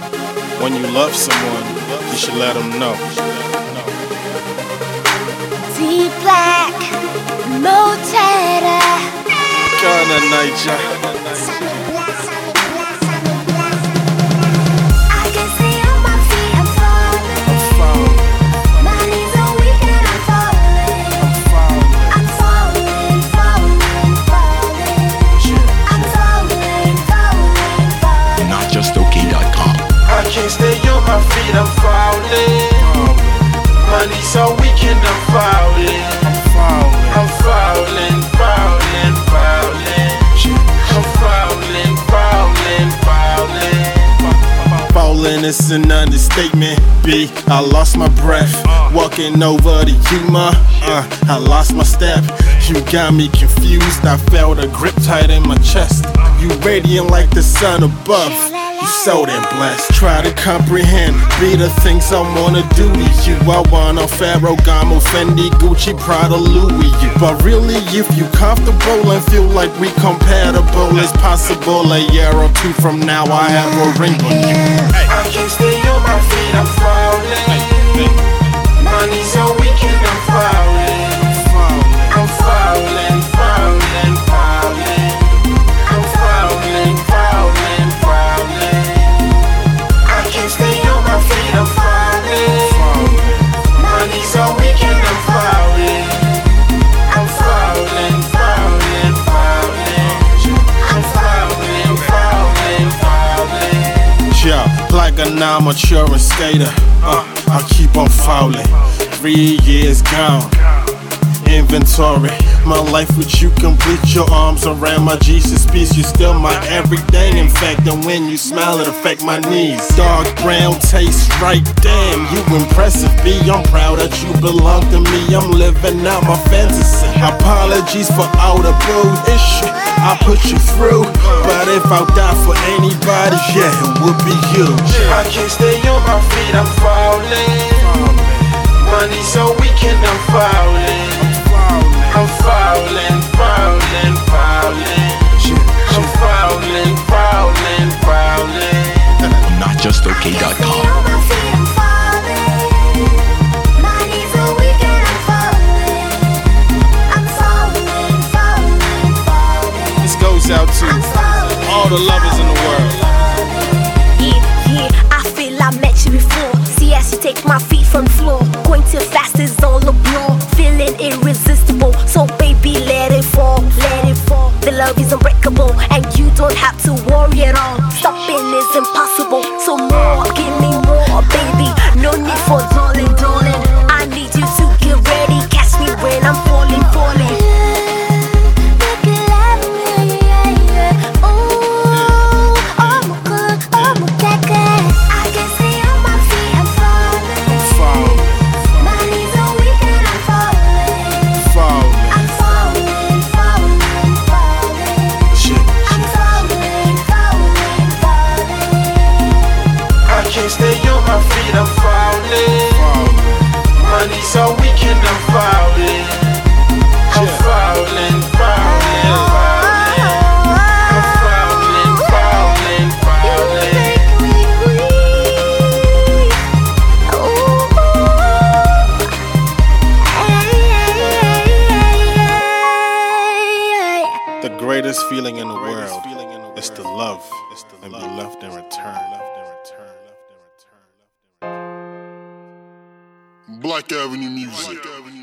When you love someone, you should let them know. Deep black, Montana. Ghana, Niger. I can stay on my feet, I'm falling. My knees are weak and I'm falling. I'm falling, falling, falling. I'm falling, falling, falling. NotJustOK.com. I can't stay on my feet, I'm falling. My knees are weak and I'm falling. I'm falling, falling, falling. I'm falling, falling, falling. Falling is an understatement. B, I lost my breath. Walking over to you, ma. I lost my step. You got me confused. I felt a grip tight in my chest. You radiant like the sun above. You so damn blessed. Try to comprehend. Be the things I wanna do to you. I wanna Ferragamo, Fendi, Gucci, Prada, Louis. You. But really, if you comfortable and feel like we compatible, it's possible a year or two from now I have a ring on you. I can't stay on my feet, I'm falling. My knees are weak and I'm falling. I'm falling, falling, falling. I'm falling, falling, falling. I can't stay on my feet, I'm falling. My knees are weak and I'm falling. I'm falling, falling, falling. I'm falling, falling, falling. Yeah, like a non-mature skater, I keep on falling. 3 years gone. Inventory, my life with you complete. Your arms around my Jesus piece. You still my everything. In fact, and when you smile, it affect my knees. Dark brown taste right. Damn, you impressive. B, I'm proud that you belong to me. I'm living out my fantasy. Apologies for all the bullshit I put you through. But if I die for anybody, yeah, it would be you. I can't stay on my feet, I'm falling. My knees are weak and I'm falling. I'm falling, falling, falling. I'm falling, falling, falling. NotJustOK.com. On my feet, I'm falling. My knees are weak and I'm falling. I'm falling, falling, falling. This goes out to all the lovers in the world. Yeah, I feel I met you before. See as you take my feet from the floor. Going too fast is all a blow. Feeling irresistible. So baby, let it fall, let it fall. The love is unbreakable, and you don't have to worry at all. Stopping is impossible. So more, give me more, baby. No need for darling, darling. I need you to get ready. Catch me when I'm falling, falling. Stay on my feet, I'm falling. My knees are weak and I'm falling. I'm falling, falling, falling. I'm falling, falling, falling. The greatest feeling in the world is to love and be loved in return. Black Avenue Music.